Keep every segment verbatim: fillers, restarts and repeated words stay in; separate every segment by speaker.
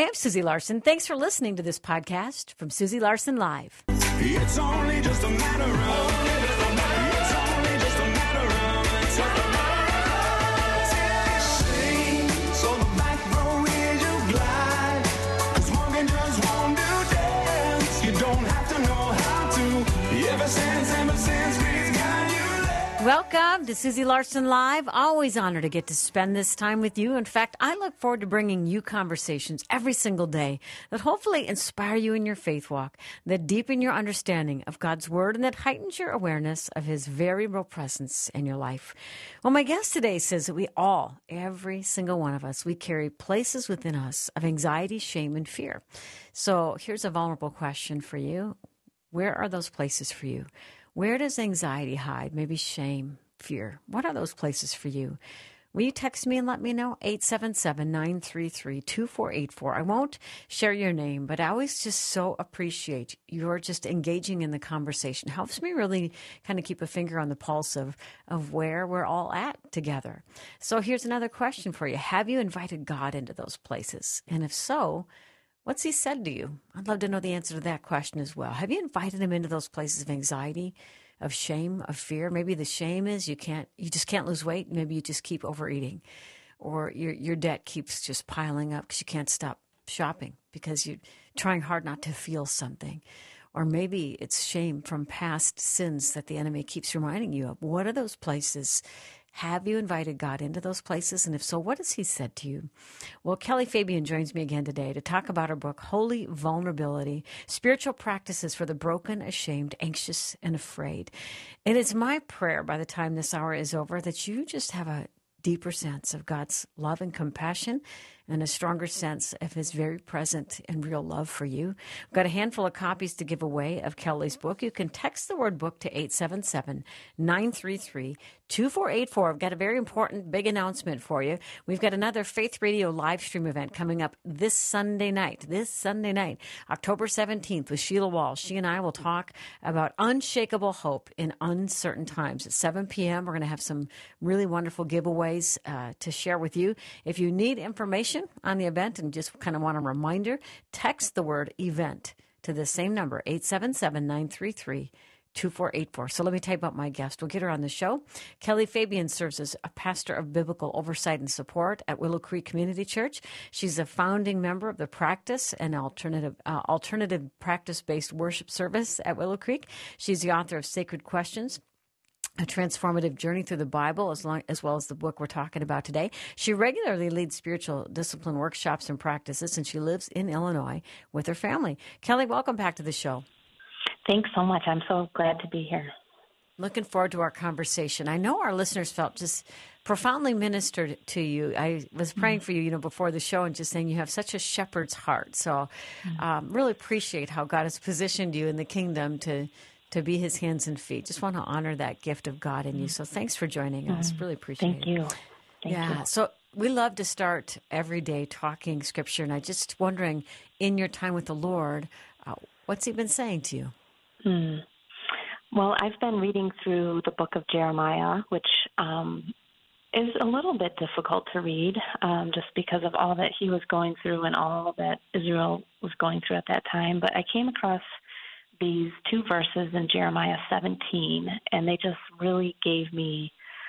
Speaker 1: Hi, I'm Susie Larson. Thanks for listening to this podcast from Susie Larson Live.
Speaker 2: It's only just a matter of, it's only just a matter of time. So the back row is your glide, 'cause walking just won't do dance. You don't have to know how to, ever since, ever since we've got you.
Speaker 1: Welcome to Susie Larson Live. Always honored to get to spend this time with you. In fact, I look forward to bringing you conversations every single day that hopefully inspire you in your faith walk, that deepen your understanding of God's Word, and that heightens your awareness of His very real presence in your life. Well, my guest today says that we all, every single one of us, we carry places within us of anxiety, shame, and fear. So here's a vulnerable question for you. Where are those places for you? Where does anxiety hide? Maybe shame, fear. What are those places for you? Will you text me and let me know? eight seven seven, nine three three, two four eight four. I won't share your name, but I always just so appreciate your just engaging in the conversation. Helps me really kind of keep a finger on the pulse of, of where we're all at together. So here's another question for you. Have you invited God into those places? And if so, what's He said to you? I'd love to know the answer to that question as well. Have you invited Him into those places of anxiety, of shame, of fear? Maybe the shame is you can't, you just can't lose weight. Maybe you just keep overeating, or your your debt keeps just piling up because you can't stop shopping because you're trying hard not to feel something. Or maybe it's shame from past sins that the enemy keeps reminding you of. What are those places? Have you invited God into those places? And if so, what has He said to you? Well, Kelly Fabian joins me again today to talk about her book, Holy Vulnerability, Spiritual Practices for the Broken, Ashamed, Anxious, and Afraid. And it's my prayer by the time this hour is over that you just have a deeper sense of God's love and compassion and a stronger sense of His very present and real love for you. We've got a handful of copies to give away of Kelly's book. You can text the word book to eight seven seven, nine three three, two four eight four. I've got a very important big announcement for you. We've got another Faith Radio live stream event coming up this Sunday night, this Sunday night, October seventeenth with Sheila Walsh. She and I will talk about unshakable hope in uncertain times. At seven p.m., we're going to have some really wonderful giveaways uh, to share with you. If you need information on the event and just kind of want a reminder, text the word event to the same number, eight seven seven, nine three three, two four eight four. So let me tell you about my guest. We'll get her on the show. Kelly Fabian serves as a pastor of biblical oversight and support at Willow Creek Community Church. She's a founding member of the Practice and Alternative uh, Alternative Practice-Based Worship Service at Willow Creek. She's the author of Sacred Questions, A Transformative Journey Through the Bible, as, long, as well as the book we're talking about today. She regularly leads spiritual discipline workshops and practices, and she lives in Illinois with her family. Kelly, welcome back to the show.
Speaker 3: Thanks so much. I'm so glad to be here.
Speaker 1: Looking forward to our conversation. I know our listeners felt just profoundly ministered to you. I was praying mm-hmm. for you, you know, before the show and just saying you have such a shepherd's heart. So mm-hmm. um, really appreciate how God has positioned you in the kingdom to to be His hands and feet. Just want to honor that gift of God in you. So thanks for joining us. Really appreciate
Speaker 3: Thank
Speaker 1: it.
Speaker 3: You. Thank
Speaker 1: yeah.
Speaker 3: you.
Speaker 1: So we love to start every day talking Scripture, and I just wondering, in your time with the Lord, uh, what's He been saying to you?
Speaker 3: Hmm. Well, I've been reading through the book of Jeremiah, which um, is a little bit difficult to read um, just because of all that he was going through and all that Israel was going through at that time. But I came across these two verses in Jeremiah seventeen, and they just really gave me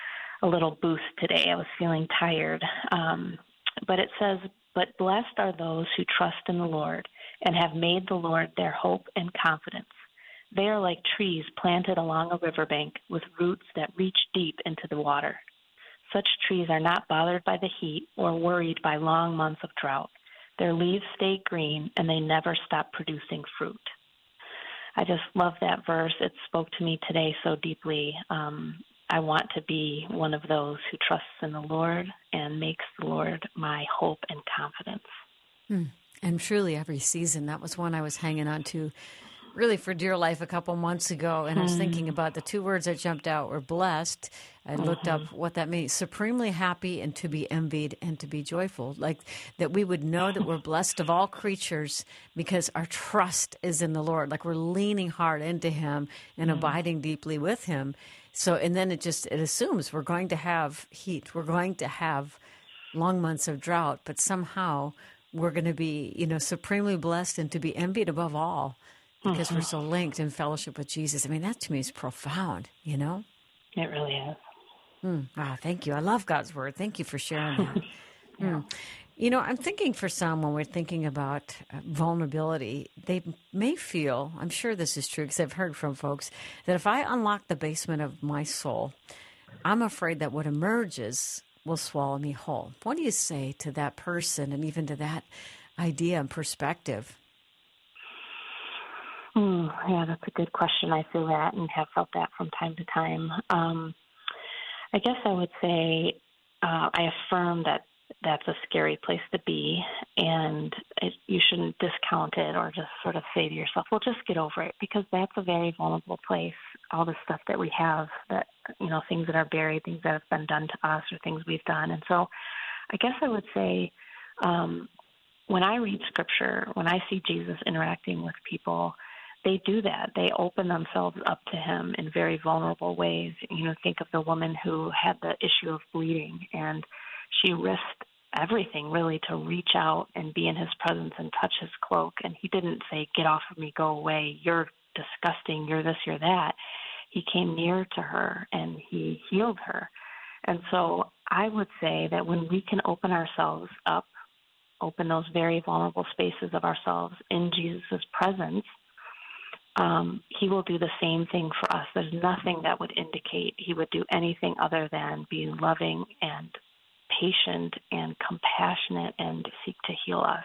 Speaker 3: a little boost today. I was feeling tired. Um, but it says, "But blessed are those who trust in the Lord and have made the Lord their hope and confidence. They are like trees planted along a riverbank with roots that reach deep into the water. Such trees are not bothered by the heat or worried by long months of drought. Their leaves stay green, and they never stop producing fruit." I just love that verse. It spoke to me today so deeply. Um, I want to be one of those who trusts in the Lord and makes the Lord my hope and confidence.
Speaker 1: Hmm. And truly, every season, that was one I was hanging on to really for dear life a couple months ago. And I was thinking about the two words that jumped out were blessed. I mm-hmm. looked up what that means: supremely happy and to be envied and to be joyful. Like that we would know that we're blessed of all creatures because our trust is in the Lord. Like we're leaning hard into Him and mm-hmm. abiding deeply with Him. So, and then it just, it assumes we're going to have heat. We're going to have long months of drought, but somehow we're going to be, you know, supremely blessed and to be envied above all because
Speaker 3: Mm-hmm.
Speaker 1: we're so linked in fellowship with Jesus. I mean, that to me is profound, you know?
Speaker 3: It really is.
Speaker 1: Mm, wow, thank you. I love God's word. Thank you for sharing that.
Speaker 3: Yeah.
Speaker 1: Mm. You know, I'm thinking for some when we're thinking about uh, vulnerability, they may feel, I'm sure this is true because I've heard from folks, that if I unlock the basement of my soul, I'm afraid that what emerges will swallow me whole. What do you say to that person and even to that idea and perspective?
Speaker 3: Hmm, yeah, that's a good question. I feel that and have felt that from time to time. Um, I guess I would say uh, I affirm that that's a scary place to be, and it, you shouldn't discount it or just sort of say to yourself, well, just get over it, because that's a very vulnerable place. All the stuff that we have, that, you know, things that are buried, things that have been done to us or things we've done. And so I guess I would say um, when I read Scripture, when I see Jesus interacting with people, they do that. They open themselves up to him in very vulnerable ways. You know, think of the woman who had the issue of bleeding, and she risked everything really to reach out and be in his presence and touch his cloak. And he didn't say, get off of me, go away, you're disgusting, you're this, you're that. He came near to her and he healed her. And so I would say that when we can open ourselves up, open those very vulnerable spaces of ourselves in Jesus' presence, Um, he will do the same thing for us. There's nothing that would indicate he would do anything other than be loving and patient and compassionate and seek to heal us.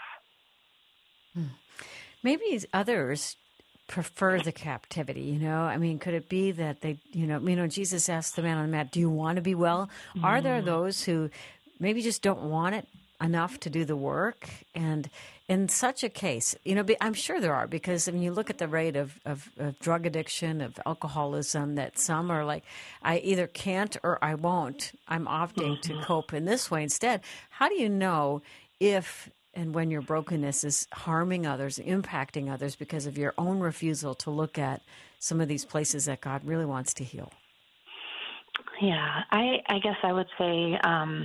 Speaker 1: Maybe others prefer the captivity, you know? I mean, could it be that they, you know, you know, Jesus asked the man on the mat, do you want to be well? Mm. Are there those who maybe just don't want it enough to do the work? And in such a case, you know, I'm sure there are, because I mean, you look at the rate of, of, of drug addiction, of alcoholism, that some are like, I either can't or I won't. I'm opting to cope in this way instead. How do you know if and when your brokenness is harming others, impacting others because of your own refusal to look at some of these places that God really wants to heal?
Speaker 3: Yeah, I, I guess I would say um,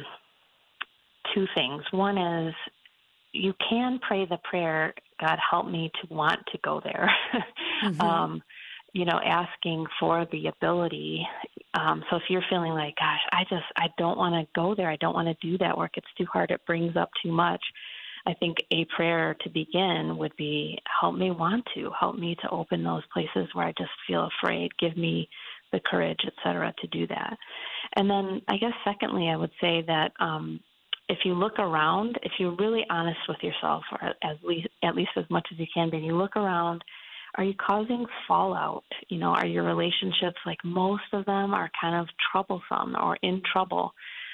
Speaker 3: two things. One is you can pray the prayer, God, help me to want to go there. Mm-hmm. um, you know, asking for the ability. Um, so if you're feeling like, gosh, I just, I don't want to go there. I don't want to do that work. It's too hard. It brings up too much. I think a prayer to begin would be, help me want to, help me to open those places where I just feel afraid, give me the courage, et cetera, to do that. And then I guess secondly, I would say that um, if you look around, if you're really honest with yourself, or at least, at least as much as you can be, and you look around, are you causing fallout? You know, are your relationships, like most of them, are kind of troublesome or in trouble?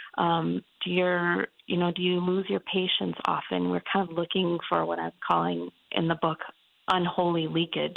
Speaker 3: Um, do your, you know, do you lose your patience often? We're kind of looking for what I'm calling in the book unholy leakage.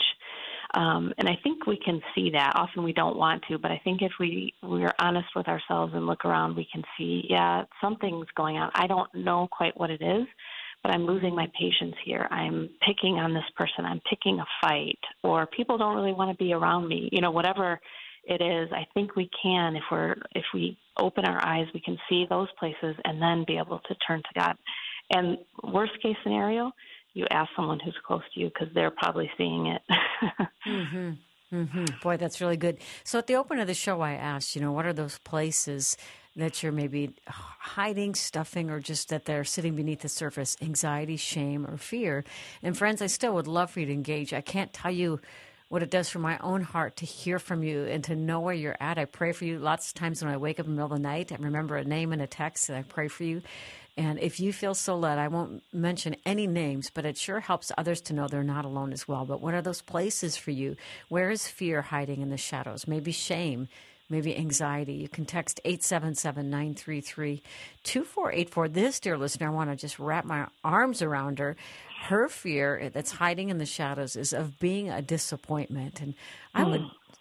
Speaker 3: Um, and I think we can see that. Often we don't want to, but I think if we, we're honest with ourselves and look around, we can see, yeah, something's going on. I don't know quite what it is, but I'm losing my patience here. I'm picking on this person. I'm picking a fight, or people don't really want to be around me. You know, whatever it is, I think we can, if we're, if we open our eyes, we can see those places and then be able to turn to God. And worst case scenario, you ask someone who's close to you, because they're probably seeing it.
Speaker 1: mm-hmm. Mm-hmm. Boy, that's really good. So at the open of the show, I asked, you know, what are those places that you're maybe hiding, stuffing, or just that they're sitting beneath the surface, anxiety, shame, or fear? And friends, I still would love for you to engage. I can't tell you what it does for my own heart to hear from you and to know where you're at. I pray for you lots of times when I wake up in the middle of the night. I remember a name and a text, and I pray for you. And if you feel so led, I won't mention any names, but it sure helps others to know they're not alone as well. But what are those places for you? Where is fear hiding in the shadows? Maybe shame, maybe anxiety. You can text eight seven seven, nine three three, two four eight four. This, dear listener, I want to just wrap my arms around her. Her fear that's hiding in the shadows is of being a disappointment. And I mm. would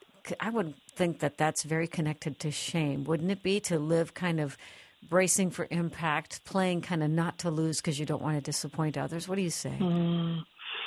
Speaker 1: I would think that that's very connected to shame. Wouldn't it be, to live kind of bracing for impact, playing kind of not to lose because you don't want to disappoint others? What do you say?
Speaker 3: Mm.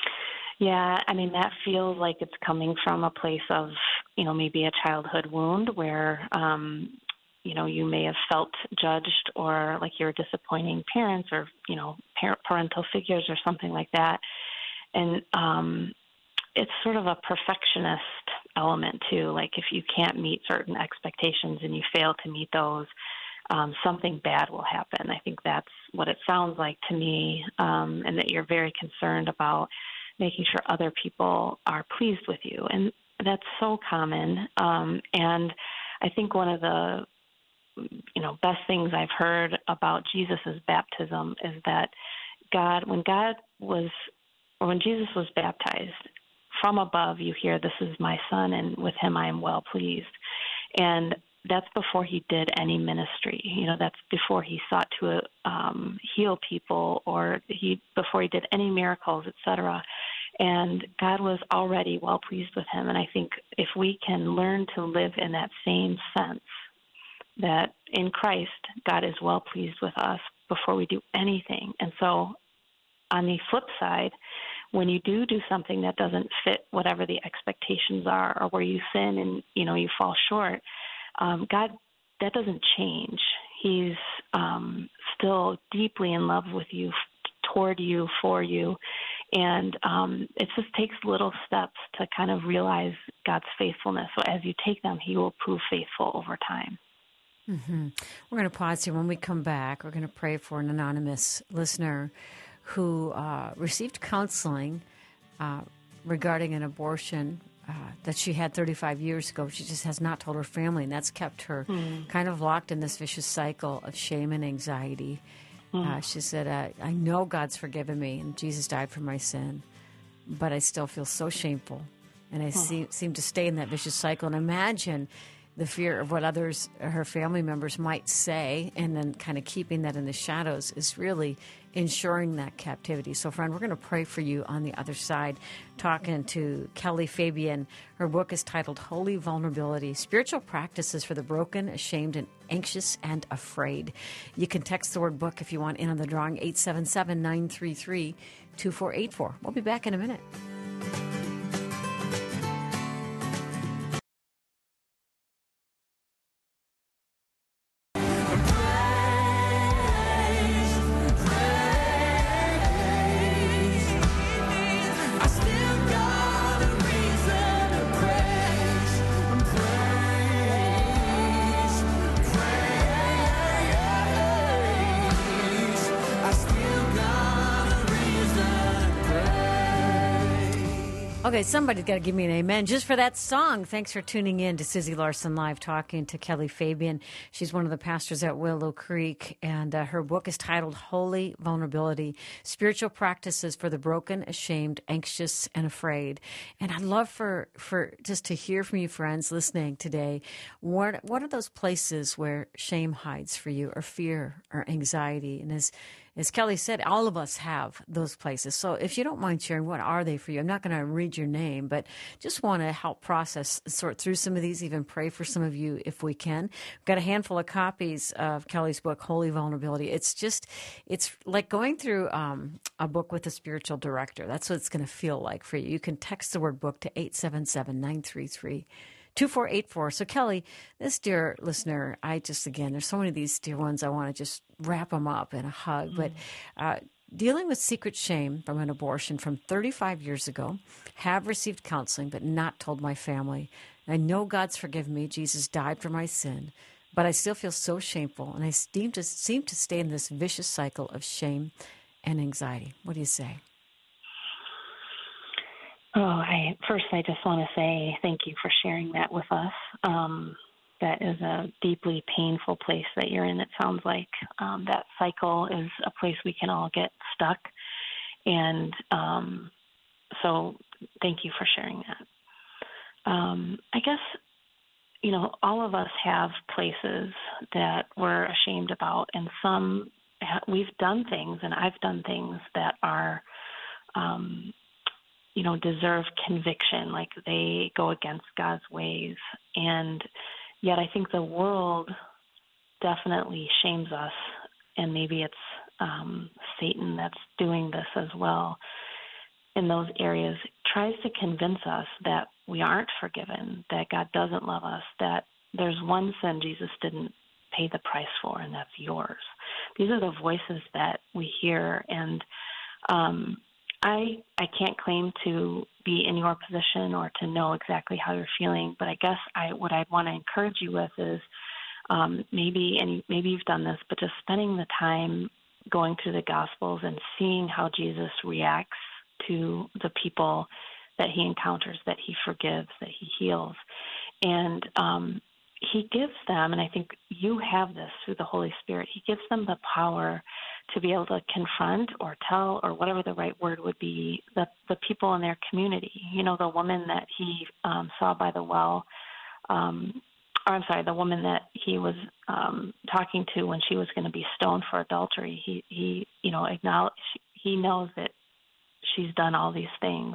Speaker 3: Yeah, I mean, that feels like it's coming from a place of, you know, maybe a childhood wound where, um, you know, you may have felt judged or like you're disappointing parents or, you know, parent, parental figures or something like that. And um, it's sort of a perfectionist element too. Like if you can't meet certain expectations and you fail to meet those, um, something bad will happen. I think that's what it sounds like to me, um, and that you're very concerned about making sure other people are pleased with you. And that's so common. Um, and I think one of the, you know, best things I've heard about Jesus's baptism is that God, when God was, or when Jesus was baptized, from above you hear, "This is my son, and with him I am well pleased." And that's before he did any ministry. You know, that's before he sought to um, heal people, or he before he did any miracles, et cetera. And God was already well pleased with him. And I think if we can learn to live in that same sense, that in Christ, God is well pleased with us before we do anything. And so on the flip side, when you do do something that doesn't fit whatever the expectations are, or where you sin and, you know, you fall short, um, God, that doesn't change. He's um, still deeply in love with you, toward you, for you. And um, it just takes little steps to kind of realize God's faithfulness. So as you take them, he will prove faithful over time.
Speaker 1: Mm-hmm. We're going to pause here. When we come back, we're going to pray for an anonymous listener who uh, received counseling uh, regarding an abortion uh, that she had thirty-five years ago. She just has not told her family, and that's kept her mm. kind of locked in this vicious cycle of shame and anxiety. Mm. Uh, she said, uh, I know God's forgiven me, and Jesus died for my sin, but I still feel so shameful, and I mm. see, seem to stay in that vicious cycle. And imagine the fear of what others, her family members might say, and then kind of keeping that in the shadows is really ensuring that captivity. So, friend, we're going to pray for you on the other side, talking to Kelly Fabian. Her book is titled Holy Vulnerability, Spiritual Practices for the Broken, Ashamed, and Anxious and Afraid. You can text the word book if you want in on the drawing, eight seven seven, nine three three, two four eight four. We'll be back in a minute. Okay, somebody's got to give me an amen just for that song. Thanks for tuning in to Susie Larson Live, talking to Kelly Fabian. She's one of the pastors at Willow Creek, and uh, her book is titled Holy Vulnerability, Spiritual Practices for the Broken, Ashamed, Anxious, and Afraid. And I'd love for, for just to hear from you, friends, listening today. What, what are those places where shame hides for you, or fear, or anxiety? And as As Kelly said, all of us have those places. So if you don't mind sharing, what are they for you? I'm not going to read your name, but just want to help process, sort through some of these, even pray for some of you if we can. We've got a handful of copies of Kelly's book, Holy Vulnerability. It's just, it's like going through um, a book with a spiritual director. That's what it's going to feel like for you. You can text the word book to eight seven seven, nine three three, two four eight four. So, Kelly, this dear listener, I just, again, there's so many of these dear ones, I want to just wrap them up in a hug. Mm. But uh, dealing with secret shame from an abortion from thirty-five years ago, have received counseling, but not told my family. I know God's forgiven me. Jesus died for my sin, but I still feel so shameful, and I seem to, seem to stay in this vicious cycle of shame and anxiety. What do you say?
Speaker 3: Oh, I first, I just want to say thank you for sharing that with us. Um, that is a deeply painful place that you're in, it sounds like. Um, that cycle is a place we can all get stuck. And um, so thank you for sharing that. Um, I guess, you know, all of us have places that we're ashamed about, and some we've done things, and I've done things that are um, you know, deserve conviction, like they go against God's ways. And yet I think the world definitely shames us, and maybe it's um, Satan that's doing this as well in those areas, tries to convince us that we aren't forgiven, that God doesn't love us, that there's one sin Jesus didn't pay the price for, and that's yours. These are the voices that we hear, and um, I I can't claim to be in your position or to know exactly how you're feeling, but I guess I what I want to encourage you with is um, maybe, and maybe you've done this, but just spending the time going through the Gospels and seeing how Jesus reacts to the people that he encounters, that he forgives, that he heals. And um, he gives them, and I think you have this through the Holy Spirit, he gives them the power to be able to confront or tell, or whatever the right word would be, the, the people in their community. You know, the woman that he um, saw by the well, um, or I'm sorry, the woman that he was um, talking to when she was going to be stoned for adultery. He, he, you know, acknowledge, he knows that she's done all these things,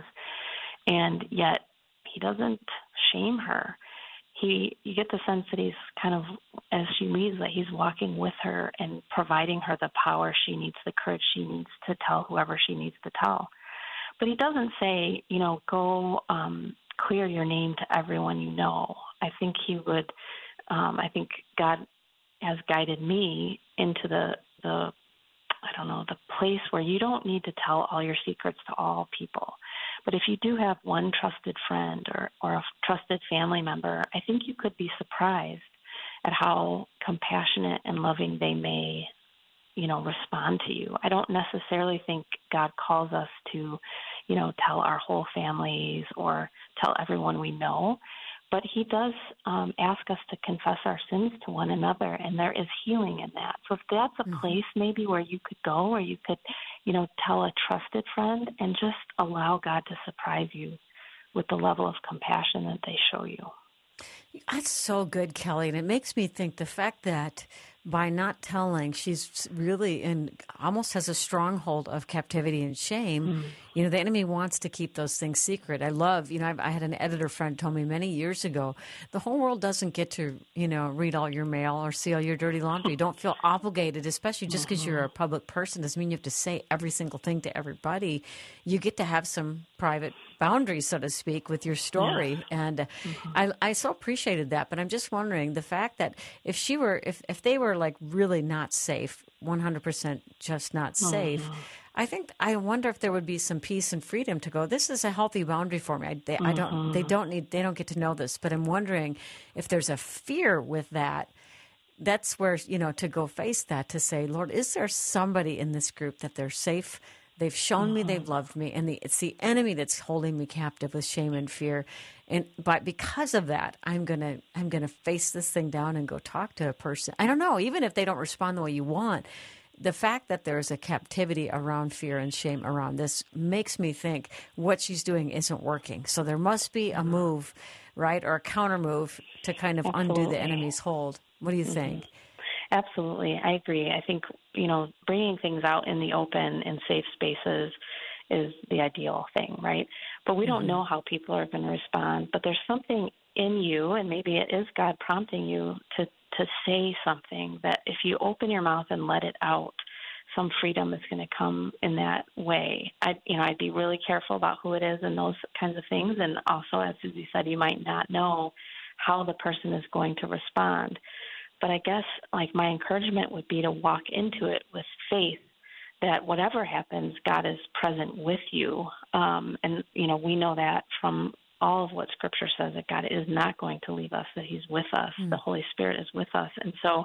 Speaker 3: and yet he doesn't shame her. He, you get the sense that he's kind of, as she leaves, that he's walking with her and providing her the power she needs, the courage she needs to tell whoever she needs to tell. But he doesn't say, you know, go um, clear your name to everyone you know. I think he would, um, I think God has guided me into the, the, I don't know, the place where you don't need to tell all your secrets to all people. But if you do have one trusted friend or, or a trusted family member, I think you could be surprised at how compassionate and loving they may, you know, respond to you. I don't necessarily think God calls us to, you know, tell our whole families or tell everyone we know, but he does um, ask us to confess our sins to one another, and there is healing in that. So if that's a mm-hmm. place maybe where you could go, where you could, you know, tell a trusted friend and just allow God to surprise you with the level of compassion that they show you.
Speaker 1: That's so good, Kelly. And it makes me think the fact that by not telling, she's really in, almost has a stronghold of captivity and shame. Mm. You know, the enemy wants to keep those things secret. I love, you know, I've, I had an editor friend told me many years ago, the whole world doesn't get to, you know, read all your mail or see all your dirty laundry. Don't feel obligated, especially just because mm-hmm. you're a public person doesn't mean you have to say every single thing to everybody. You get to have some private boundaries, so to speak, with your story. Yeah. And mm-hmm. I, I so appreciated that. But I'm just wondering the fact that if she were, if, if they were like really not safe, one hundred percent just not safe, mm-hmm. I think, I wonder if there would be some peace and freedom to go, this is a healthy boundary for me. I, they, mm-hmm. I don't, they don't need, they don't get to know this, but I'm wondering if there's a fear with that. That's where, you know, to go face that, to say, Lord, is there somebody in this group that they're safe? They've shown mm-hmm. me they've loved me, and the, it's the enemy that's holding me captive with shame and fear. And but because of that, I'm gonna I'm gonna face this thing down and go talk to a person. I don't know, even if they don't respond the way you want. The fact that there's a captivity around fear and shame around this makes me think what she's doing isn't working. So there must be a move, right, or a counter move to kind of Absolutely. undo the enemy's hold. What do you mm-hmm. think?
Speaker 3: Absolutely. I agree. I think, you know, bringing things out in the open in safe spaces is the ideal thing, right? But we mm-hmm. don't know how people are going to respond. But there's something in you, and maybe it is God prompting you to, to say something that if you open your mouth and let it out, some freedom is going to come in that way. I, you know, I'd be really careful about who it is and those kinds of things. And also, as Susie said, you might not know how the person is going to respond. But I guess, like, my encouragement would be to walk into it with faith that whatever happens, God is present with you. Um, and, you know, we know that from all of what Scripture says, that God is not going to leave us, that he's with us. Mm. The Holy Spirit is with us. And so,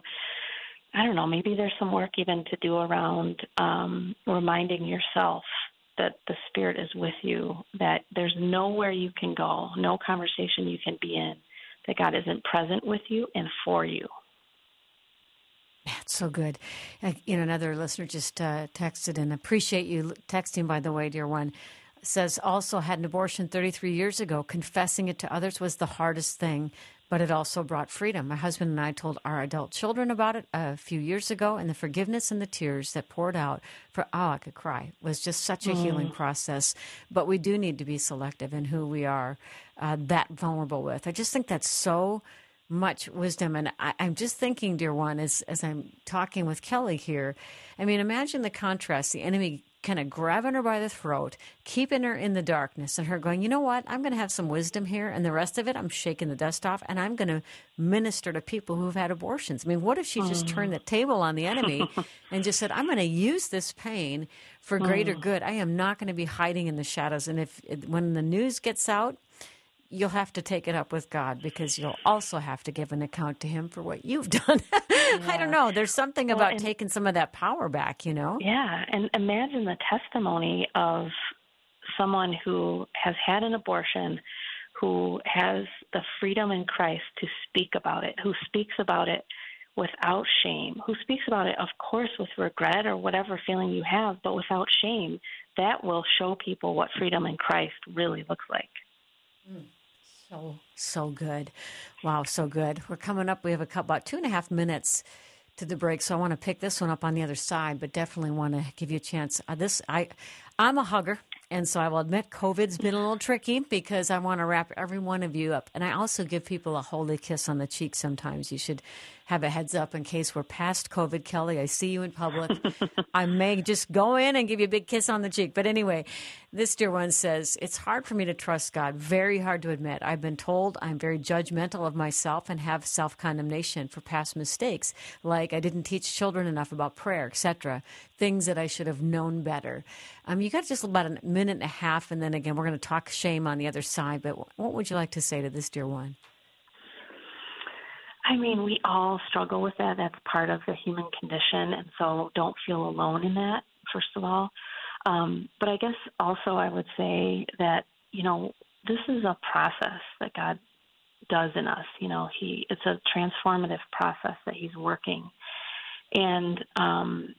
Speaker 3: I don't know, maybe there's some work even to do around um, reminding yourself that the Spirit is with you, that there's nowhere you can go, no conversation you can be in, that God isn't present with you and for you.
Speaker 1: That's so good. Uh, you know, another listener just uh, texted, and appreciate you texting, by the way, dear one, says also had an abortion thirty-three years ago. Confessing it to others was the hardest thing, but it also brought freedom. My husband and I told our adult children about it a few years ago, and the forgiveness and the tears that poured out for, oh, I could cry, was just such a mm. healing process. But we do need to be selective in who we are uh, that vulnerable with. I just think that's so much wisdom. And I, I'm just thinking, dear one, as, as I'm talking with Kelly here, I mean, imagine the contrast. The enemy kind of grabbing her by the throat, keeping her in the darkness, and her going, you know what, I'm going to have some wisdom here, and the rest of it, I'm shaking the dust off, and I'm going to minister to people who've had abortions. I mean, what if she just
Speaker 3: Mm.
Speaker 1: turned the table on the enemy and just said, I'm going to use this pain for greater
Speaker 3: Mm.
Speaker 1: good. I am not going to be hiding in the shadows. And if when the news gets out, you'll have to take it up with God, because you'll also have to give an account to him for what you've done. I don't know. There's something
Speaker 3: Well,
Speaker 1: about
Speaker 3: and-
Speaker 1: taking some of that power back, you know?
Speaker 3: Yeah, and imagine the testimony of someone who has had an abortion, who has the freedom in Christ to speak about it, who speaks about it without shame, who speaks about it, of course, with regret or whatever feeling you have, but without shame. That will show people what freedom in Christ really looks like.
Speaker 1: So, so good. Wow, so good. We're coming up. We have a couple, about two and a half minutes to the break, so I want to pick this one up on the other side, but definitely want to give you a chance. Uh, this, I, I'm a hugger, and so I will admit COVID's been a little tricky, because I want to wrap every one of you up. And I also give people a holy kiss on the cheek sometimes. You should have a heads up in case we're past COVID, Kelly. I see you in public. I may just go in and give you a big kiss on the cheek. But anyway, this dear one says, it's hard for me to trust God, very hard to admit. I've been told I'm very judgmental of myself and have self-condemnation for past mistakes, like I didn't teach children enough about prayer, et cetera, things that I should have known better. Um, you got just about a minute and a half, and then again, we're going to talk shame on the other side. But what would you like to say to this dear one?
Speaker 3: I mean, we all struggle with that. That's part of the human condition, and so don't feel alone in that, first of all. Um, but I guess also I would say that, you know, this is a process that God does in us. You know, he it's a transformative process that he's working. And um,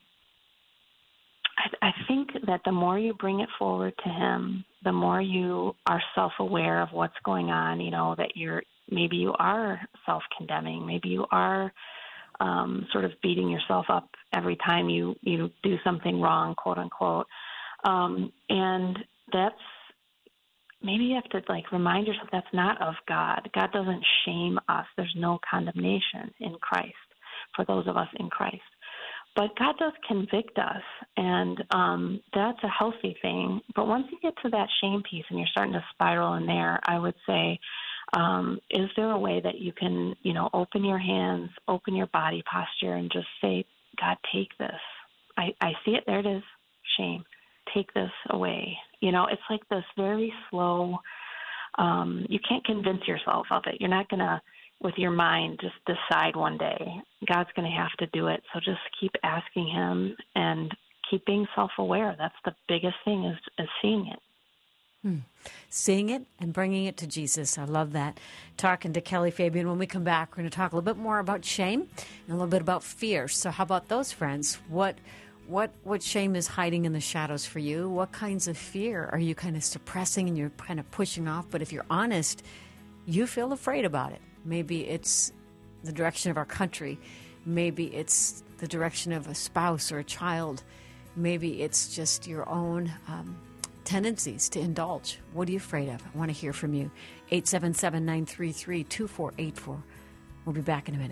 Speaker 3: I, I think that the more you bring it forward to him, the more you are self-aware of what's going on, you know, that you're maybe you are self-condemning. Maybe you are um, sort of beating yourself up every time you, you do something wrong, quote unquote. Um, and that's, maybe you have to like remind yourself that's not of God. God doesn't shame us. There's no condemnation in Christ for those of us in Christ. But God does convict us, and um, that's a healthy thing. But once you get to that shame piece and you're starting to spiral in there, I would say, Um, is there a way that you can, you know, open your hands, open your body posture, and just say, God, take this. I, I see it. There it is. Shame. Take this away. You know, it's like this very slow, um, you can't convince yourself of it. You're not going to, with your mind, just decide one day. God's going to have to do it. So just keep asking him and keep being self-aware. That's the biggest thing, is, is seeing it.
Speaker 1: Hmm. Seeing it and bringing it to Jesus. I love that. Talking to Kelly Fabian. When we come back, we're going to talk a little bit more about shame and a little bit about fear. So how about those, friends? What what what shame is hiding in the shadows for you? What kinds of fear are you kind of suppressing and you're kind of pushing off? But if you're honest, you feel afraid about it. Maybe it's the direction of our country. Maybe it's the direction of a spouse or a child. Maybe it's just your own um, tendencies to indulge. What are you afraid of? I want to hear from you. eight seven seven, nine three three, two four eight four. We'll be back in a minute.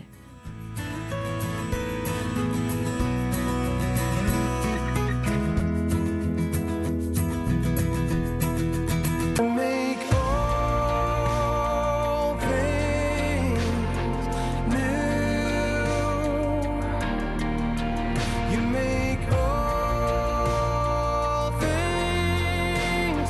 Speaker 2: Make all things new. You make all things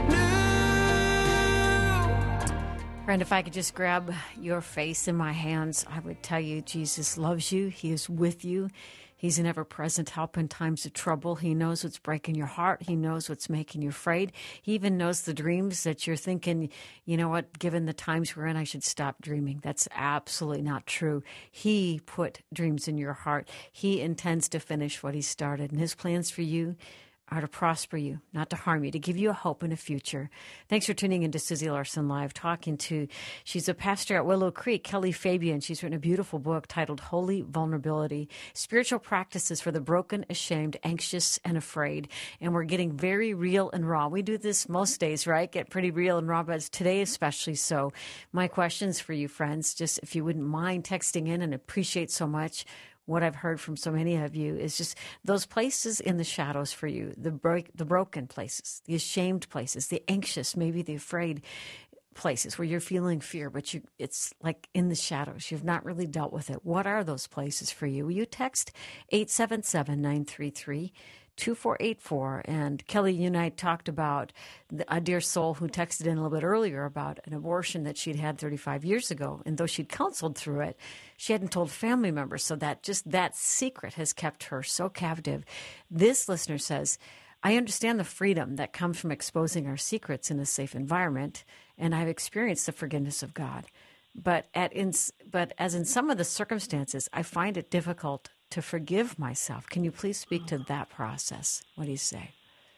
Speaker 2: new.
Speaker 1: Friend, if I could just grab your face in my hands, I would tell you Jesus loves you. He is with you. He's an ever-present help in times of trouble. He knows what's breaking your heart. He knows what's making you afraid. He even knows the dreams that you're thinking, you know what, given the times we're in, I should stop dreaming. That's absolutely not true. He put dreams in your heart. He intends to finish what he started. And his plans for you are to prosper you, not to harm you, to give you a hope and a future. Thanks for tuning in to Susie Larson Live, talking to, she's a pastor at Willow Creek, Kelly Fabian. She's written a beautiful book titled Holy Vulnerability, Spiritual Practices for the Broken, Ashamed, Anxious, and Afraid. And we're getting very real and raw. We do this most days, right? Get pretty real and raw, but today especially so. My questions for you, friends, just if you wouldn't mind texting in, and appreciate so much, what I've heard from so many of you is just those places in the shadows for you, the break, the broken places, the ashamed places, the anxious, maybe the afraid places where you're feeling fear, but you, it's like in the shadows. You've not really dealt with it. What are those places for you? Will you text eight seven seven, nine three three, two four eight four? And Kelly, you and I talked about the, a dear soul who texted in a little bit earlier about an abortion that she'd had thirty-five years ago. And though she'd counseled through it, she hadn't told family members. So that just that secret has kept her so captive. This listener says, I understand the freedom that comes from exposing our secrets in a safe environment, and I've experienced the forgiveness of God. But at in, but as in some of the circumstances, I find it difficult to forgive myself. Can you please speak to that process? What do you say?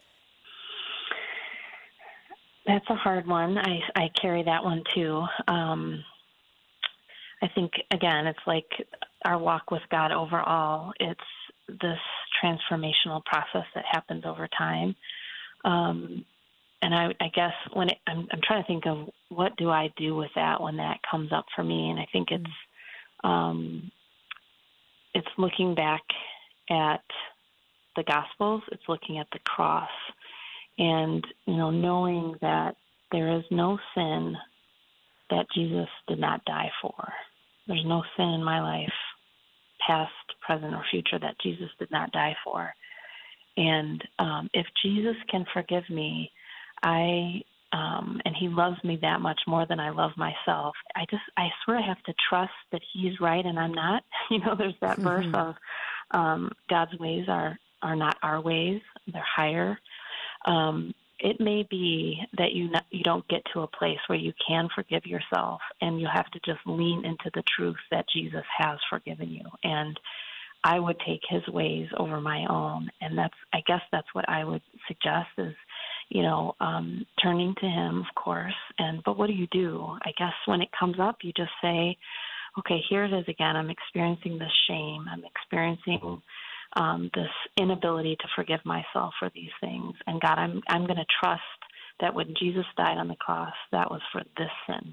Speaker 3: That's a hard one. I, I carry that one too. Um, I think, again, it's like our walk with God overall. It's this transformational process that happens over time. Um, and I, I guess when it, I'm, I'm trying to think of what do I do with that when that comes up for me. And I think it's, um, it's looking back at the Gospels. It's looking at the cross and, you know, knowing that there is no sin that Jesus did not die for. There's no sin in my life, past, present, or future, that Jesus did not die for. And um, if Jesus can forgive me, I um, and he loves me that much more than I love myself, I just I sort of have to trust that he's right and I'm not. You know, there's that verse of um, God's ways are are not our ways; they're higher. Um, it may be that you not, you don't get to a place where you can forgive yourself, and you have to just lean into the truth that Jesus has forgiven you. And I would take his ways over my own, and that's I guess that's what I would suggest is, you know, um, turning to him, of course. And but what do you do? I guess when it comes up, you just say, okay, here it is again. I'm experiencing this shame. I'm experiencing Um, this inability to forgive myself for these things. And God, I'm I'm going to trust that when Jesus died on the cross, that was for this sin.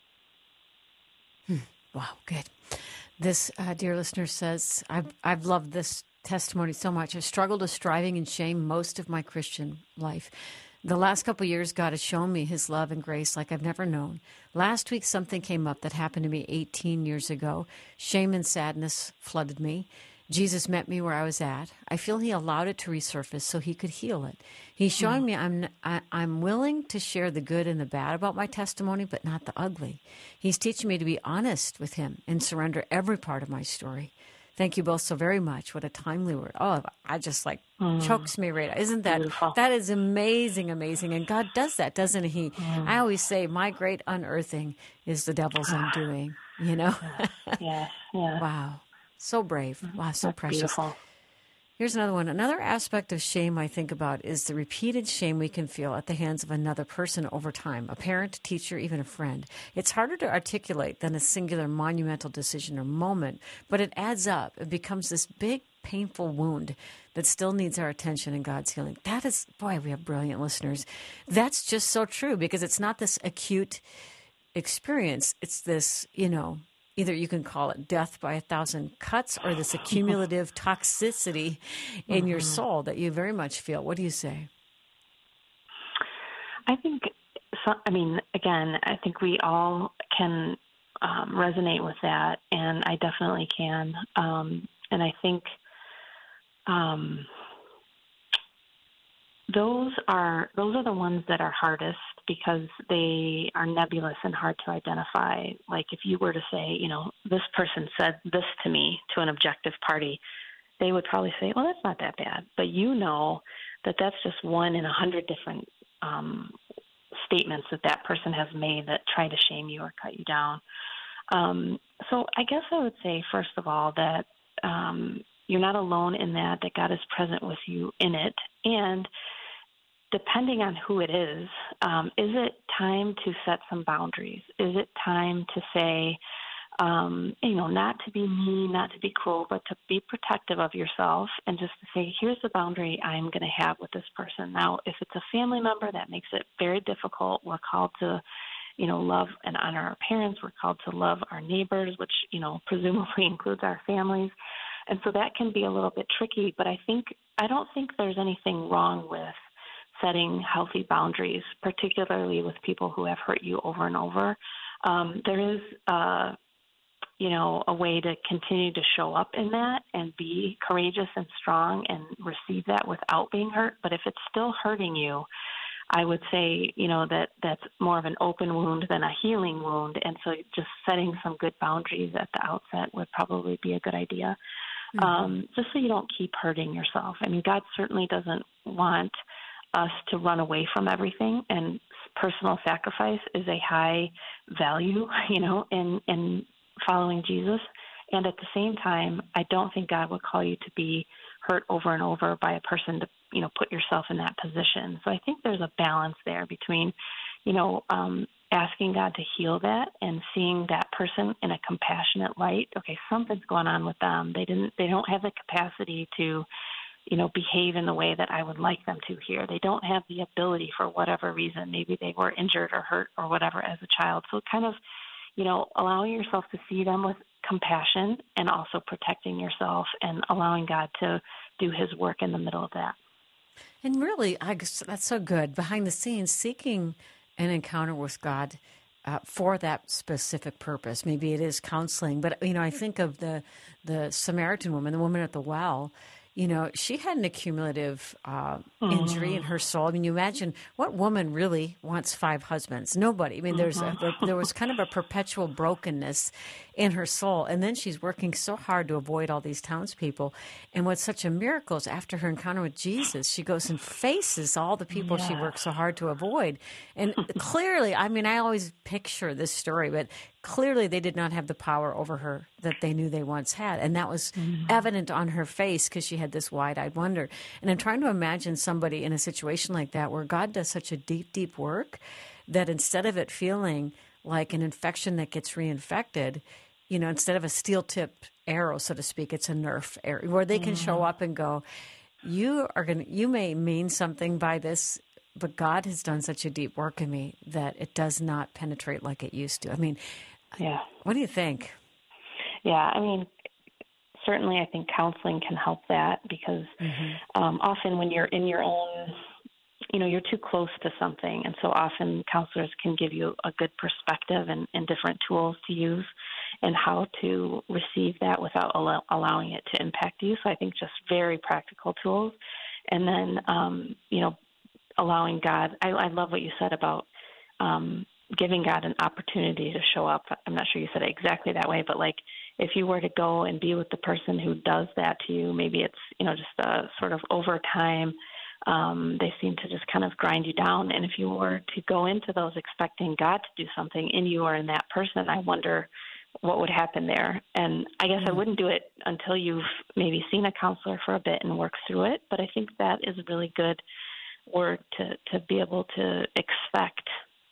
Speaker 1: Hmm. Wow, good. This uh, dear listener says, I've, I've loved this testimony so much. I've struggled with striving and shame most of my Christian life. The last couple of years, God has shown me his love and grace like I've never known. Last week, something came up that happened to me eighteen years ago. Shame and sadness flooded me. Jesus met me where I was at. I feel he allowed it to resurface so he could heal it. He's showing me I'm I, I'm willing to share the good and the bad about my testimony, but not the ugly. He's teaching me to be honest with him and surrender every part of my story. Thank you both so very much. What a timely word. Oh, I just like mm. chokes me right. Isn't that, Beautiful. That is amazing, amazing. And God does that, doesn't he? Mm. I always say my great unearthing is the devil's undoing, you know?
Speaker 3: Yeah, yeah.
Speaker 1: Wow. So brave. Wow, so
Speaker 3: That's
Speaker 1: precious.
Speaker 3: Beautiful.
Speaker 1: Here's another one. Another aspect of shame I think about is the repeated shame we can feel at the hands of another person over time, a parent, teacher, even a friend. It's harder to articulate than a singular monumental decision or moment, but it adds up. It becomes this big, painful wound that still needs our attention and God's healing. That is, boy, we have brilliant listeners. That's just so true because it's not this acute experience. It's this, you know, either you can call it death by a thousand cuts or this accumulative toxicity in your soul that you very much feel. What do you say?
Speaker 3: I think, so, I mean, again, I think we all can um, resonate with that, and I definitely can. Um, and I think um, those are those are the ones that are hardest because they are nebulous and hard to identify. Like if you were to say, you know, this person said this to me to an objective party, they would probably say, well, that's not that bad. But you know that that's just one in a hundred different um, statements that that person has made that try to shame you or cut you down. Um, so I guess I would say, first of all, that um, you're not alone in that, that God is present with you in it. And depending on who it is, um, is it time to set some boundaries? Is it time to say, um, you know, not to be mean, not to be cruel, but to be protective of yourself and just to say, here's the boundary I'm going to have with this person. Now, if it's a family member, that makes it very difficult. We're called to, you know, love and honor our parents. We're called to love our neighbors, which, you know, presumably includes our families. And so that can be a little bit tricky, but I think I don't think there's anything wrong with setting healthy boundaries, particularly with people who have hurt you over and over. Um, there is, uh, you know, a way to continue to show up in that and be courageous and strong and receive that without being hurt. But if it's still hurting you, I would say, you know, that that's more of an open wound than a healing wound. And so just setting some good boundaries at the outset would probably be a good idea. Mm-hmm. Um, just so you don't keep hurting yourself. I mean, God certainly doesn't want us to run away from everything, and personal sacrifice is a high value, you know, in, in following Jesus. And at the same time, I don't think God would call you to be hurt over and over by a person to, you know, put yourself in that position. So I think there's a balance there between, you know, um, asking God to heal that and seeing that person in a compassionate light. Okay, something's going on with them. They didn't, they don't have the capacity to, you know, behave in the way that I would like them to here. They don't have the ability for whatever reason. Maybe they were injured or hurt or whatever as a child. So kind of, you know, allowing yourself to see them with compassion and also protecting yourself and allowing God to do his work in the middle of that.
Speaker 1: And really, I guess that's so good. Behind the scenes, seeking an encounter with God uh, for that specific purpose. Maybe it is counseling, but, you know, I think of the the Samaritan woman, the woman at the well. You know, she had an accumulative uh, injury in her soul. I mean, you imagine what woman really wants five husbands? Nobody. I mean, there's a, there, there was kind of a perpetual brokenness in her soul. And then she's working so hard to avoid all these townspeople. And what's such a miracle is after her encounter with Jesus, she goes and faces all the people yeah. she worked so hard to avoid. And clearly, I mean, I always picture this story, but clearly they did not have the power over her that they knew they once had. And that was mm-hmm. evident on her face because she had this wide-eyed wonder. And I'm trying to imagine somebody in a situation like that where God does such a deep, deep work that instead of it feeling like an infection that gets reinfected, you know, instead of a steel-tipped arrow, so to speak, it's a Nerf arrow where they can mm-hmm. show up and go, you are going to, you may mean something by this, but God has done such a deep work in me that it does not penetrate like it used to. I mean,
Speaker 3: yeah.
Speaker 1: What do you think?
Speaker 3: Yeah, I mean, certainly I think counseling can help that because mm-hmm. um, often when you're in your own, you know, you're too close to something. And so often counselors can give you a good perspective and, and different tools to use and how to receive that without allow, allowing it to impact you. So I think just very practical tools. And then, um, you know, allowing God, I, I love what you said about um, giving God an opportunity to show up. I'm not sure you said it exactly that way, but like if you were to go and be with the person who does that to you, maybe it's, you know, just a sort of over time, um, they seem to just kind of grind you down. And if you were to go into those expecting God to do something in you or in that person, I wonder what would happen there. And I guess mm-hmm. I wouldn't do it until you've maybe seen a counselor for a bit and worked through it. But I think that is a really good word to, to be able to expect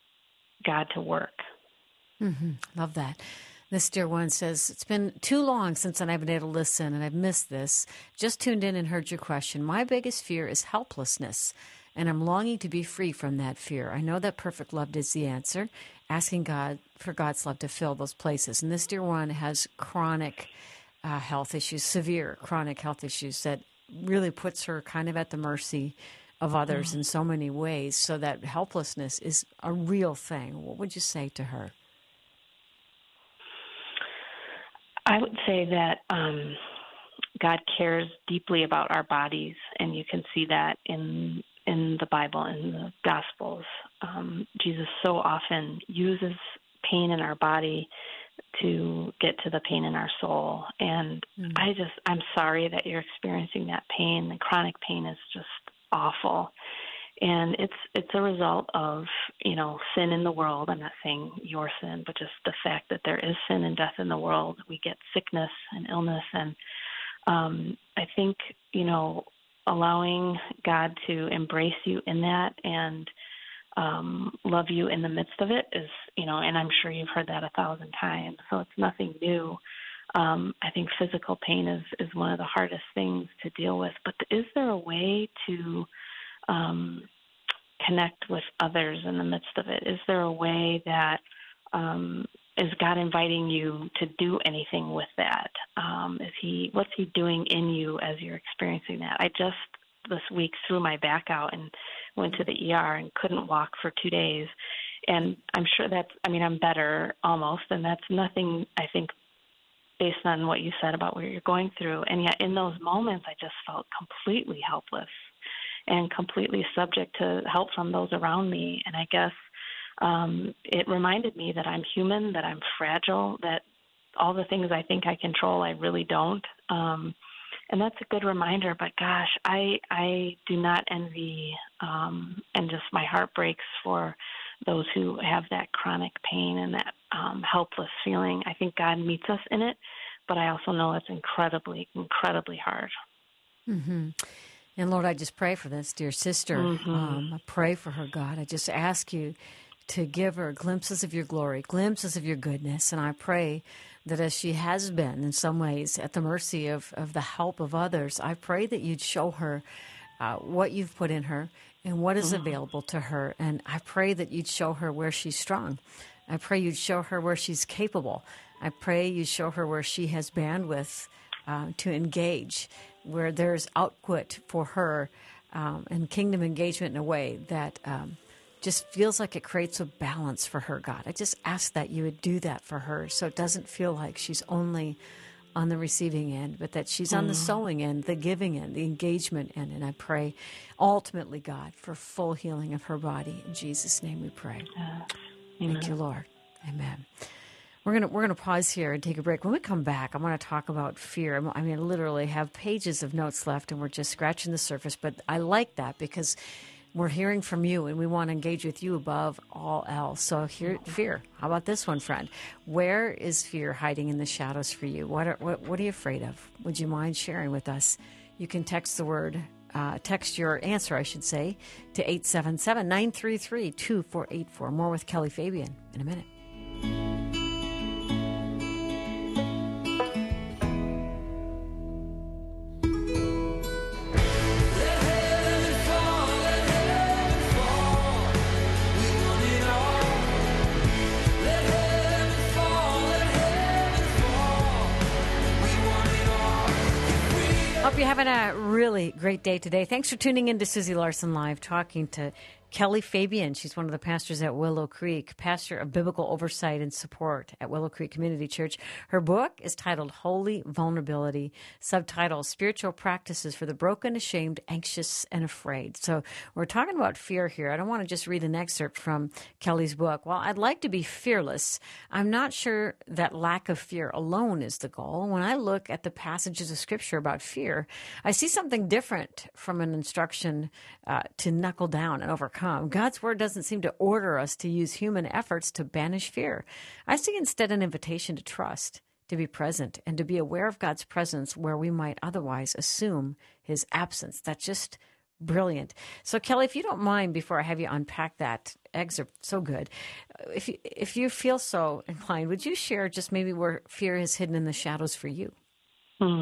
Speaker 3: God to work.
Speaker 1: Mm-hmm. Love that. This dear one says, it's been too long since I've been able to listen, and I've missed this. Just tuned in and heard your question. My biggest fear is helplessness, and I'm longing to be free from that fear. I know that perfect love is the answer, asking God for God's love to fill those places. And this dear one has chronic uh, health issues, severe chronic health issues that really puts her kind of at the mercy of others in so many ways, so that helplessness is a real thing. What would you say to her?
Speaker 3: I would say that um, God cares deeply about our bodies, and you can see that in in the Bible, in the Gospels. Um, Jesus so often uses pain in our body to get to the pain in our soul. And mm. I just, I'm sorry that you're experiencing that pain. The chronic pain is just awful. And it's it's a result of, you know, sin in the world. I'm not saying your sin, but just the fact that there is sin and death in the world. We get sickness and illness. And um, I think, you know, allowing God to embrace you in that and um, love you in the midst of it is, you know, and I'm sure you've heard that a thousand times, so it's nothing new. Um, I think physical pain is, is one of the hardest things to deal with. But is there a way to um, connect with others in the midst of it? Is there a way that um, is God inviting you to do anything with that? Um, is he, what's he doing in you as you're experiencing that? I just this week threw my back out and went to the E R and couldn't walk for two days. And I'm sure that's, I mean, I'm better almost, and that's nothing, I think, based on what you said about what you're going through. And yet in those moments, I just felt completely helpless and completely subject to help from those around me. And I guess um, it reminded me that I'm human, that I'm fragile, that all the things I think I control, I really don't. Um, and that's a good reminder. But gosh, I I do not envy, um, and just my heart breaks for those who have that chronic pain and that um, helpless feeling. I think God meets us in it, but I also know it's incredibly, incredibly hard.
Speaker 1: Mm-hmm. And Lord, I just pray for this dear sister.
Speaker 3: Mm-hmm.
Speaker 1: Um, I pray for her, God. I just ask you to give her glimpses of your glory, glimpses of your goodness. And I pray that as she has been in some ways at the mercy of, of the help of others, I pray that you'd show her uh, what you've put in her and what is available to her. And I pray that you'd show her where she's strong. I pray you'd show her where she's capable. I pray you show her where she has bandwidth uh, to engage, where there's output for her um, and kingdom engagement in a way that um, just feels like it creates a balance for her, God. I just ask that you would do that for her so it doesn't feel like she's only on the receiving end, but that she's on the sowing end, the giving end, the engagement end. And I pray ultimately, God, for full healing of her body. In Jesus' name we pray.
Speaker 3: Yes.
Speaker 1: Thank you, Lord. Amen. We're gonna we're gonna pause here and take a break. When we come back, I want to talk about fear. I'm- I mean, I literally have pages of notes left, and we're just scratching the surface. But I like that because we're hearing from you, and we want to engage with you above all else. So here, fear. How about this one, friend? Where is fear hiding in the shadows for you? What are, what, what are you afraid of? Would you mind sharing with us? You can text the word, uh, text your answer, I should say, to eight seven seven, nine three three, two four eight four. More with Kelly Fabian in a minute. Hope you're having a really great day today. Thanks for tuning in to Susie Larson Live, talking to Kelly Fabian. She's one of the pastors at Willow Creek, pastor of biblical oversight and support at Willow Creek Community Church. Her book is titled Holy Vulnerability, subtitle Spiritual Practices for the Broken, Ashamed, Anxious, and Afraid. So we're talking about fear here. I don't want to just read an excerpt from Kelly's book. While I'd like to be fearless, I'm not sure that lack of fear alone is the goal. When I look at the passages of Scripture about fear, I see something different from an instruction uh, to knuckle down and overcome. God's word doesn't seem to order us to use human efforts to banish fear. I see instead an invitation to trust, to be present, and to be aware of God's presence where we might otherwise assume his absence. That's just brilliant. So, Kelly, if you don't mind, before I have you unpack that excerpt, so good, if you, if you feel so inclined, would you share just maybe where fear is hidden in the shadows for you?
Speaker 3: Hmm.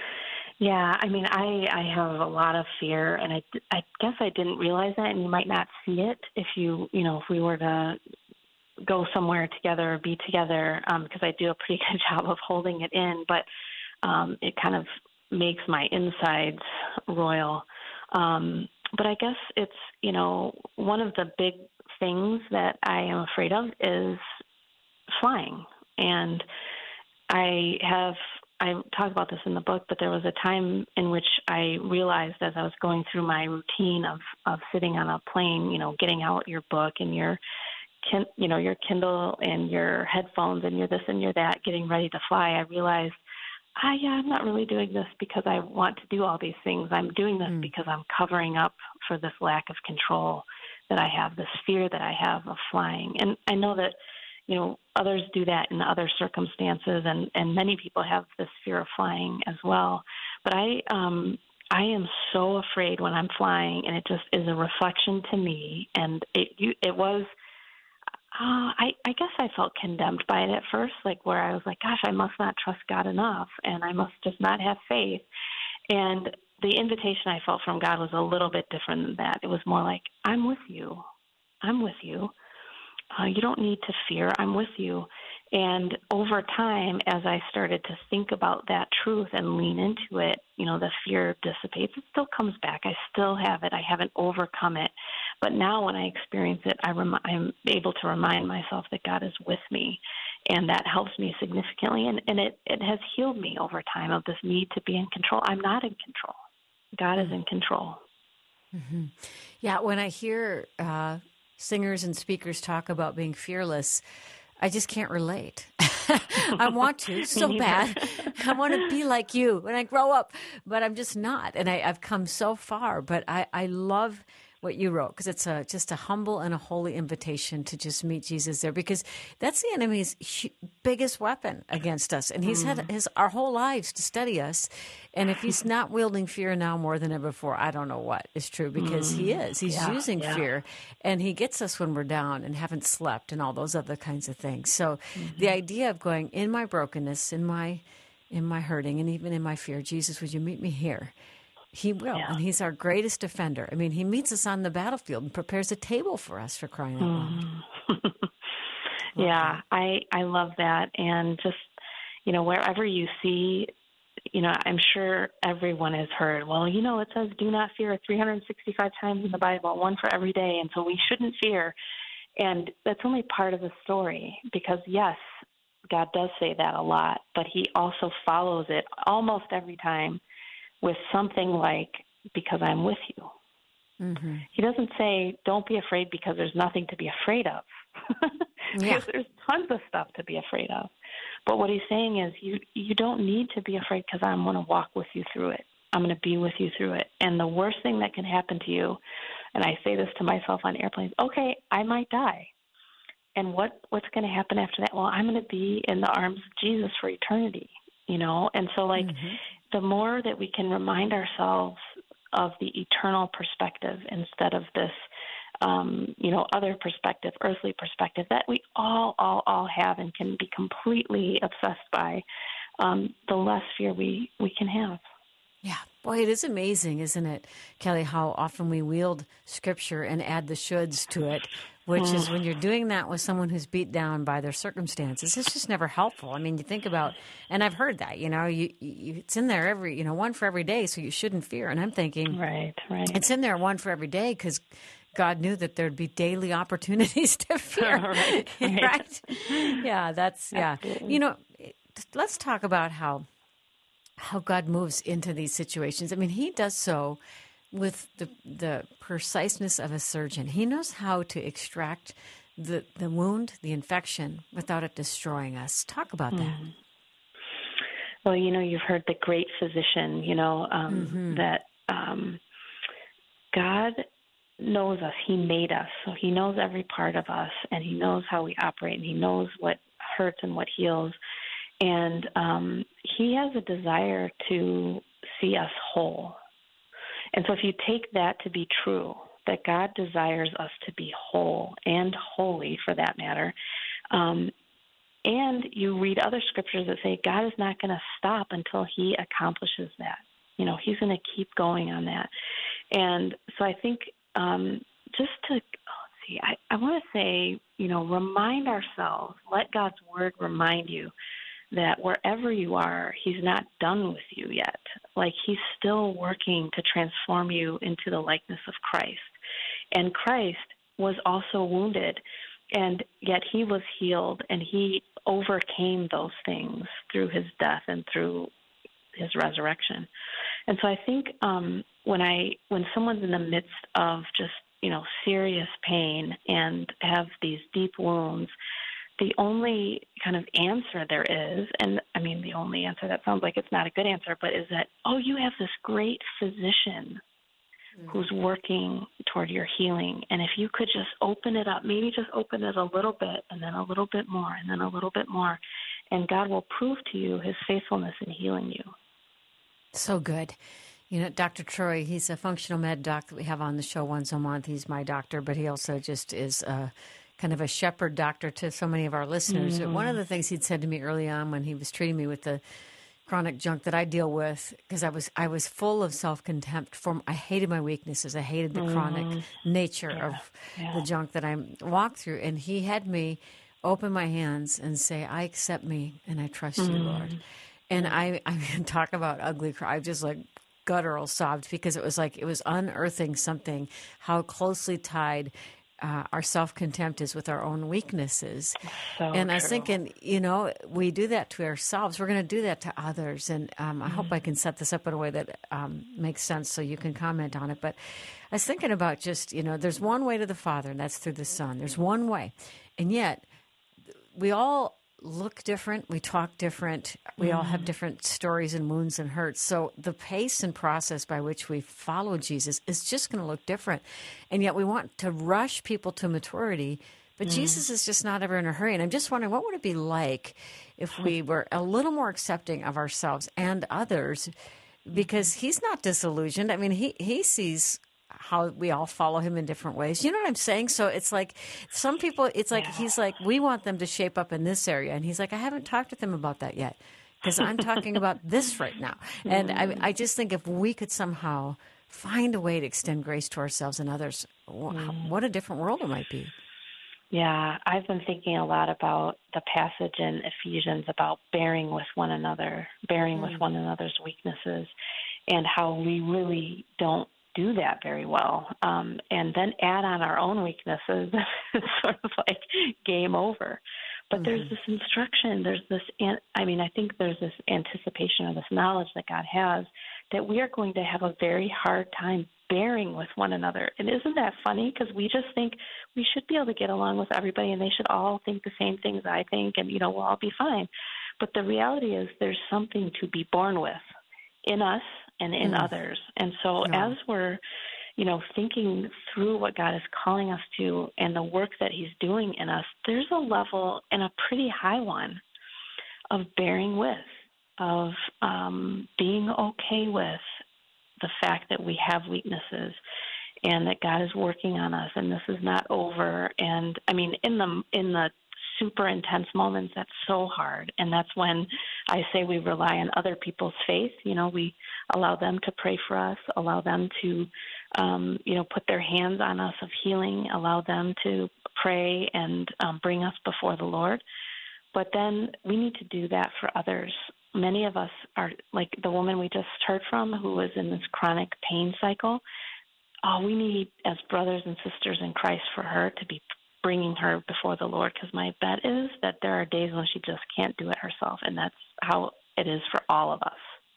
Speaker 3: Yeah, I mean, I, I have a lot of fear, and I, I guess I didn't realize that, and you might not see it if you, you know, if we were to go somewhere together or be together, um, because I do a pretty good job of holding it in, but um, it kind of makes my insides roil. Um, but I guess it's, you know, one of the big things that I am afraid of is flying. And I have, I talk about this in the book, but there was a time in which I realized as I was going through my routine of, of sitting on a plane, you know, getting out your book and your, kin, you know, your Kindle and your headphones and your this and your that, getting ready to fly, I realized, ah, yeah, I'm not really doing this because I want to do all these things. I'm doing this mm. because I'm covering up for this lack of control that I have, this fear that I have of flying. And I know that, you know, others do that in other circumstances, and, and many people have this fear of flying as well. But I um, I am so afraid when I'm flying, and it just is a reflection to me. And it you, it was, uh, I, I guess I felt condemned by it at first, like where I was like, gosh, I must not trust God enough, and I must just not have faith. And the invitation I felt from God was a little bit different than that. It was more like, I'm with you. I'm with you. Uh, you don't need to fear. I'm with you. And over time, as I started to think about that truth and lean into it, you know, the fear dissipates. It still comes back. I still have it. I haven't overcome it. But now when I experience it, I rem- I'm able to remind myself that God is with me. And that helps me significantly. And, and it, it has healed me over time of this need to be in control. I'm not in control. God is in control.
Speaker 1: Mm-hmm. Yeah, when I hear uh, singers and speakers talk about being fearless, I just can't relate. I want to so bad. I want to be like you when I grow up, but I'm just not. And I, I've come so far, but I, I love what you wrote because it's a, just a humble and a holy invitation to just meet Jesus there, because that's the enemy's hu- biggest weapon against us. And he's mm. had his our whole lives to study us. And if he's not wielding fear now more than ever before, I don't know what is true, because mm. he is. He's yeah, using yeah. fear, and he gets us when we're down and haven't slept and all those other kinds of things. So mm-hmm. the idea of going in my brokenness, in my in my hurting, and even in my fear, Jesus, would you meet me here? He will, yeah. and he's our greatest defender. I mean, he meets us on the battlefield and prepares a table for us, for crying out loud.
Speaker 3: Mm. yeah, I I love that. And just, you know, wherever you see, you know, I'm sure everyone has heard, well, you know, it says do not fear three hundred sixty-five times in the Bible, one for every day, and so we shouldn't fear. And that's only part of the story, because, yes, God does say that a lot, but he also follows it almost every time with something like, because I'm with you. Mm-hmm. He doesn't say, don't be afraid because there's nothing to be afraid of.
Speaker 1: yeah.
Speaker 3: Because there's tons of stuff to be afraid of. But what he's saying is, you, you don't need to be afraid because I'm going to walk with you through it. I'm going to be with you through it. And the worst thing that can happen to you, and I say this to myself on airplanes, okay, I might die. And what, what's going to happen after that? Well, I'm going to be in the arms of Jesus for eternity, you know? And so, like, mm-hmm. the more that we can remind ourselves of the eternal perspective instead of this, um, you know, other perspective, earthly perspective that we all, all, all have and can be completely obsessed by, um, the less fear we, we can have.
Speaker 1: Yeah. Boy, it is amazing, isn't it, Kelly, how often we wield Scripture and add the shoulds to it, which mm. is when you're doing that with someone who's beat down by their circumstances. It's just never helpful. I mean, you think about, and I've heard that, you know, you, you it's in there every, you know, one for every day, so you shouldn't fear. And I'm thinking,
Speaker 3: right, right.
Speaker 1: It's in there one for every day because God knew that there'd be daily opportunities to fear.
Speaker 3: right, right.
Speaker 1: right? Yeah, that's, yeah.
Speaker 3: Absolutely.
Speaker 1: You know, let's talk about how how God moves into these situations. I mean, he does so with the the preciseness of a surgeon. He knows how to extract the, the wound, the infection, without it destroying us. Talk about that.
Speaker 3: Mm. Well, you know, you've heard the great physician, you know, um, mm-hmm. that um, God knows us. He made us. So he knows every part of us, and he knows how we operate, and he knows what hurts and what heals. And um, he has a desire to see us whole. And so if you take that to be true, that God desires us to be whole and holy for that matter, um, and you read other scriptures that say God is not going to stop until he accomplishes that. You know, he's going to keep going on that. And so I think um, just to, oh, let's see, I, I want to say, you know, remind ourselves, let God's word remind you that wherever you are, he's not done with you yet. Like, he's still working to transform you into the likeness of Christ. And Christ was also wounded, and yet he was healed, and he overcame those things through his death and through his resurrection. And so I think um, when I when someone's in the midst of just, you know, serious pain and have these deep wounds, the only kind of answer there is, and I mean the only answer, that sounds like it's not a good answer, but is that, oh, you have this great physician mm-hmm. who's working toward your healing. And if you could just open it up, maybe just open it a little bit and then a little bit more and then a little bit more, and God will prove to you his faithfulness in healing you. So
Speaker 1: good. You know, Doctor Troy, he's a functional med doc that we have on the show once a month. He's my doctor, but he also just is a kind of a shepherd doctor to so many of our listeners. Mm. One of the things he'd said to me early on when he was treating me with the chronic junk that I deal with, because I was I was full of self-contempt. For I hated my weaknesses. I hated the mm. chronic nature yeah. of yeah. the junk that I walked through. And he had me open my hands and say, I accept me and I trust you, Lord. And I, I mean, talk about ugly cry. I just like guttural sobbed because it was like it was unearthing something, how closely tied uh, our self-contempt is with our own weaknesses.
Speaker 3: So
Speaker 1: and I was
Speaker 3: true.
Speaker 1: thinking, you know, we do that to ourselves. We're going to do that to others. And um, I mm. hope I can set this up in a way that um, makes sense so you can comment on it. But I was thinking about just, you know, there's one way to the Father, and that's through the Son. There's one way. And yet we all look different. We talk different. We mm. all have different stories and wounds and hurts. So the pace and process by which we follow Jesus is just going to look different. And yet we want to rush people to maturity, but mm. Jesus is just not ever in a hurry. And I'm just wondering, what would it be like if we were a little more accepting of ourselves and others? Because he's not disillusioned. I mean, he, he sees how we all follow him in different ways. You know what I'm saying? So it's like some people, it's like, yeah. he's like, we want them to shape up in this area. And he's like, I haven't talked with them about that yet because I'm talking about this right now. And I, I just think if we could somehow find a way to extend grace to ourselves and others, what a different world it might be.
Speaker 3: Yeah, I've been thinking a lot about the passage in Ephesians about bearing with one another, bearing mm. with one another's weaknesses, and how we really don't do that very well, um, and then add on our own weaknesses. It's sort of like game over. But mm-hmm. there's this instruction, there's this, I mean, I think there's this anticipation or this knowledge that God has that we are going to have a very hard time bearing with one another. And isn't that funny? Because we just think we should be able to get along with everybody and they should all think the same things I think and, you know, we'll all be fine. But the reality is there's something to be born with in us and in mm. others. And so yeah. as we're, you know, thinking through what God is calling us to and the work that he's doing in us, there's a level, and a pretty high one, of bearing with, of um, being okay with the fact that we have weaknesses and that God is working on us and this is not over. And I mean, in the in the super intense moments, that's so hard. And that's when I say we rely on other people's faith. You know, we allow them to pray for us, allow them to, um, you know, put their hands on us of healing, allow them to pray and um, bring us before the Lord. But then we need to do that for others. Many of us are like the woman we just heard from who was in this chronic pain cycle. Oh, we need, as brothers and sisters in Christ, for her to be bringing her before the Lord, because my bet is that there are days when she just can't do it herself, and that's how it is for all of us.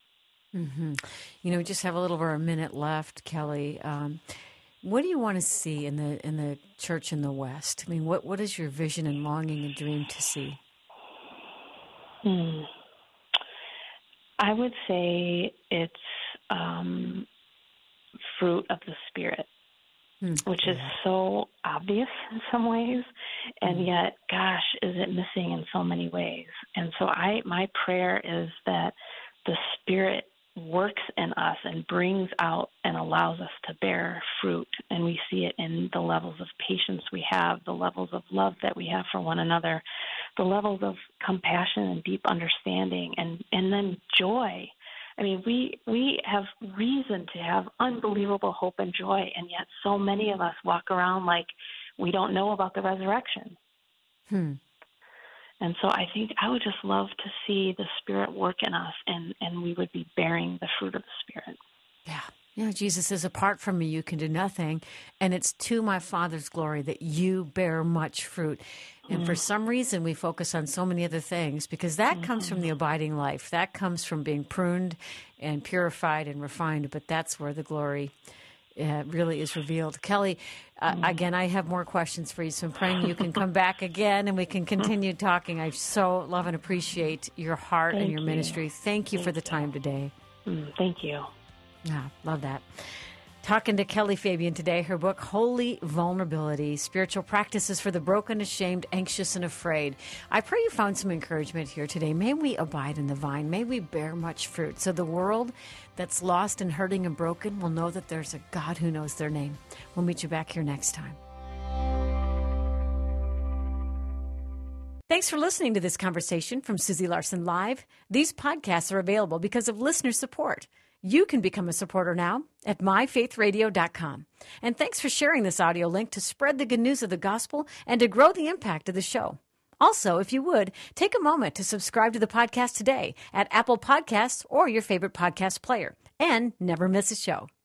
Speaker 1: Mm-hmm. You know, we just have a little over a minute left, Kelly. Um, what do you want to see in the in the church in the West? I mean, what what is your vision and longing and dream to see?
Speaker 3: Hmm. I would say it's um, fruit of the Spirit. Which is so obvious in some ways, and yet, gosh, is it missing in so many ways. And so I, my prayer is that the Spirit works in us and brings out and allows us to bear fruit. And we see it in the levels of patience we have, the levels of love that we have for one another, the levels of compassion and deep understanding, and, and then joy. I mean, we we have reason to have unbelievable hope and joy, and yet so many of us walk around like we don't know about the resurrection.
Speaker 1: Hmm.
Speaker 3: And so I think I would just love to see the Spirit work in us, and, and we would be bearing the fruit of the Spirit.
Speaker 1: Yeah. You know, Jesus says, apart from me, you can do nothing. And it's to my Father's glory that you bear much fruit. And mm-hmm. for some reason, we focus on so many other things because that mm-hmm. comes from the abiding life. That comes from being pruned and purified and refined. But that's where the glory uh, really is revealed. Kelly, uh, mm-hmm. again, I have more questions for you. So I'm praying you can come back again and we can continue talking. I so love and appreciate your heart
Speaker 3: Thank
Speaker 1: and your
Speaker 3: you.
Speaker 1: ministry. Thank you
Speaker 3: Thank
Speaker 1: for the
Speaker 3: you.
Speaker 1: time today.
Speaker 3: Mm, thank you.
Speaker 1: Yeah, love that. Talking to Kelly Fabian today, her book, Holy Vulnerability, Spiritual Practices for the Broken, Ashamed, Anxious, and Afraid. I pray you found some encouragement here today. May we abide in the vine. May we bear much fruit. So the world that's lost and hurting and broken will know that there's a God who knows their name. We'll meet you back here next time. Thanks for listening to this conversation from Susie Larson Live. These podcasts are available because of listener support. You can become a supporter now at my faith radio dot com. And thanks for sharing this audio link to spread the good news of the gospel and to grow the impact of the show. Also, if you would, take a moment to subscribe to the podcast today at Apple Podcasts or your favorite podcast player, and never miss a show.